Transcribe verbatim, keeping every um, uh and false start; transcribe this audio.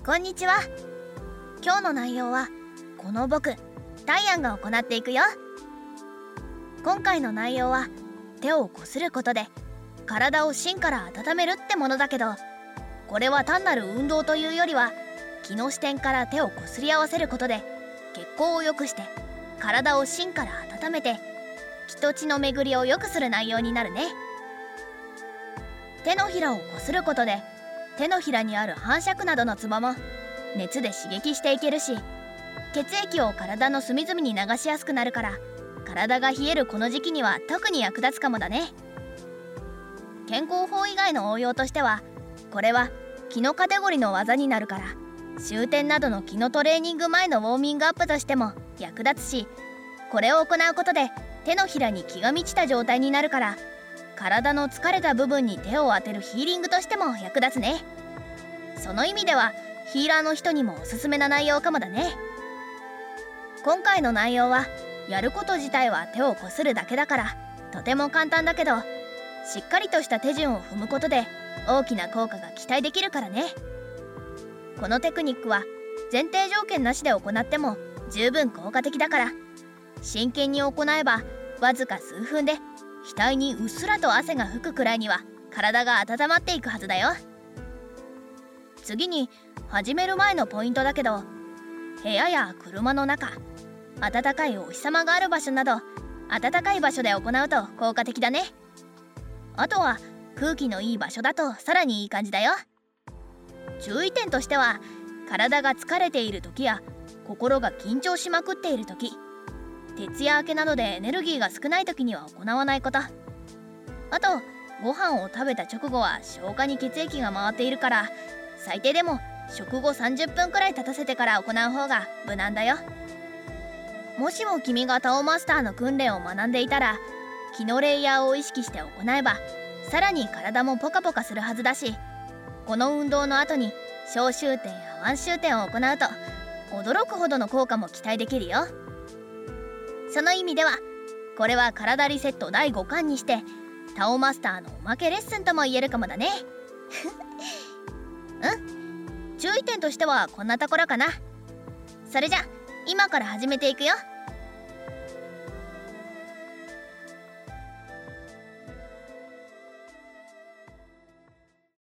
こんにちは。今日の内容はこの僕タイアンが行っていくよ。今回の内容は手をこすることで体を芯から温めるってものだけど、これは単なる運動というよりは気の視点から手をこすり合わせることで血行を良くして体を芯から温めて気と血の巡りを良くする内容になるね。手のひらをこすることで手のひらにある反射区などのツボも熱で刺激していけるし、血液を体の隅々に流しやすくなるから、体が冷えるこの時期には特に役立つかもだね。健康法以外の応用としては、これは気のカテゴリーの技になるから、終点などの気のトレーニング前のウォーミングアップとしても役立つし、これを行うことで手のひらに気が満ちた状態になるから、体の疲れた部分に手を当てるヒーリングとしても役立つね。その意味ではヒーラーの人にもおすすめな内容かもだね。今回の内容はやること自体は手をこするだけだからとても簡単だけど、しっかりとした手順を踏むことで大きな効果が期待できるからね。このテクニックは前提条件なしで行っても十分効果的だから、真剣に行えばわずか数分で額にうっすらと汗が吹くくらいには体が温まっていくはずだよ。次に始める前のポイントだけど、部屋や車の中、暖かいお日様がある場所など暖かい場所で行うと効果的だね。あとは空気のいい場所だとさらにいい感じだよ。注意点としては、体が疲れている時や心が緊張しまくっている時、徹夜明けなどでエネルギーが少ない時には行わないこと。あとご飯を食べた直後は消化に血液が回っているから、最低でも食後さんじゅっぷんくらい経たせてから行う方が無難だよ。もしも君がタオマスターの訓練を学んでいたら、気のレイヤーを意識して行えばさらに体もポカポカするはずだし、この運動の後に小終点や腕終点を行うと驚くほどの効果も期待できるよ。その意味ではこれは体リセットだいごかんにしてタオマスターのおまけレッスンとも言えるかもだね。うん注意点としてはこんなところかな。それじゃ今から始めていくよ。